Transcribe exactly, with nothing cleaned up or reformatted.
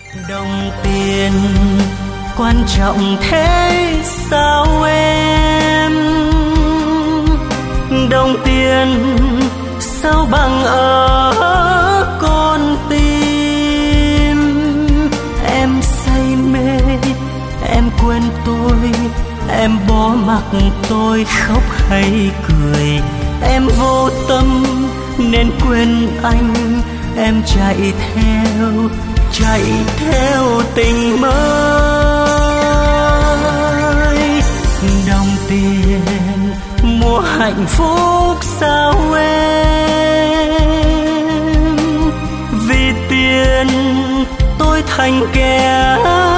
Đồng tiền quan trọng thế sao em? Đồng tiền sao bằng ở con tim? Em say mê, em quên tôi, em bỏ mặc tôi khóc hay cười. Em vô tâm nên quên anh, em chạy theo, chạy theo tình mới. Đồng tiền mua hạnh phúc sao em? Vì tiền tôi thành kẻ